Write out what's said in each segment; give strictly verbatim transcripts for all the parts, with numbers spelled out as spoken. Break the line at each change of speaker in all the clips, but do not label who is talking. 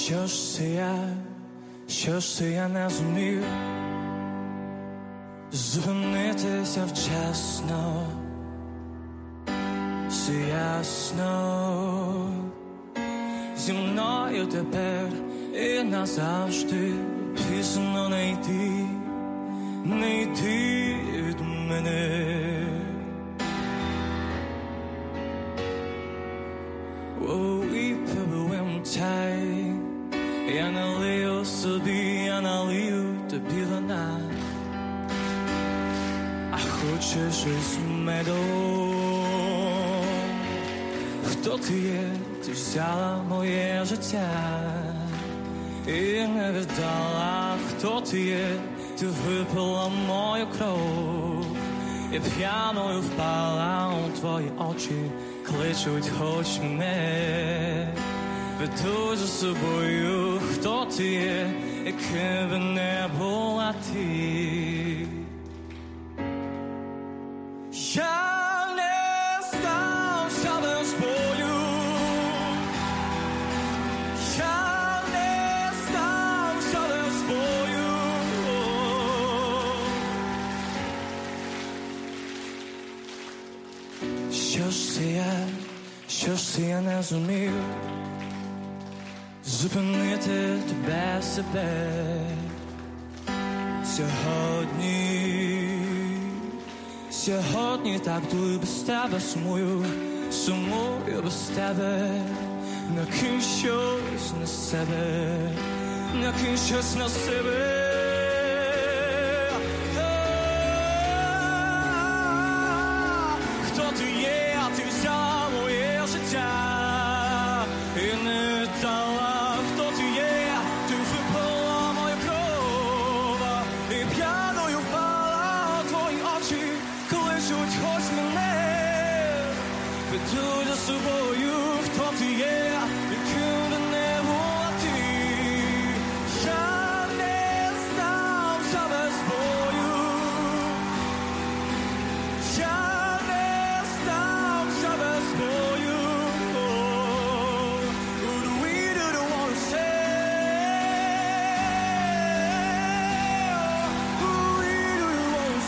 Що ж це я, що ж це я не зумів зупинитися вчасно, все ясно, зі мною тепер і назавжди пізно не йти, не йти від мене. Oh, і пам'ятай, я налию собі, я налию тобі вина. А хочеш щось меду? Хто ти є? Ти взяла моє життя і не віддала. Хто ти є? Ти випила мою кров і п'яною впала у твої очі. Кличуть, хоч мене ведуть за собою. Хто ти є, яким би не була ти? Я не стався без болю, я не стався без бою. Що ж це я, що ж це я не зумів зупинити тебе, себе сьогодні. Сьогодні так дуй без тебе, сумую, сумую без тебе. Накинь щось на себе, накинь щось на себе. Хто ти є, а ти взяла моє життя і не дала. Хто ти є, ти випила мою кров і п'яною впала у твої очі. Кличуть, хоч мене ведуть за собою. Хто ти є, яким би не була ти? Я не стався без бою, я не стався без бою. Who do we do the wanna say? Who we do the wanna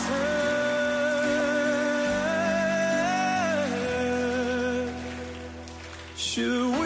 say? Should we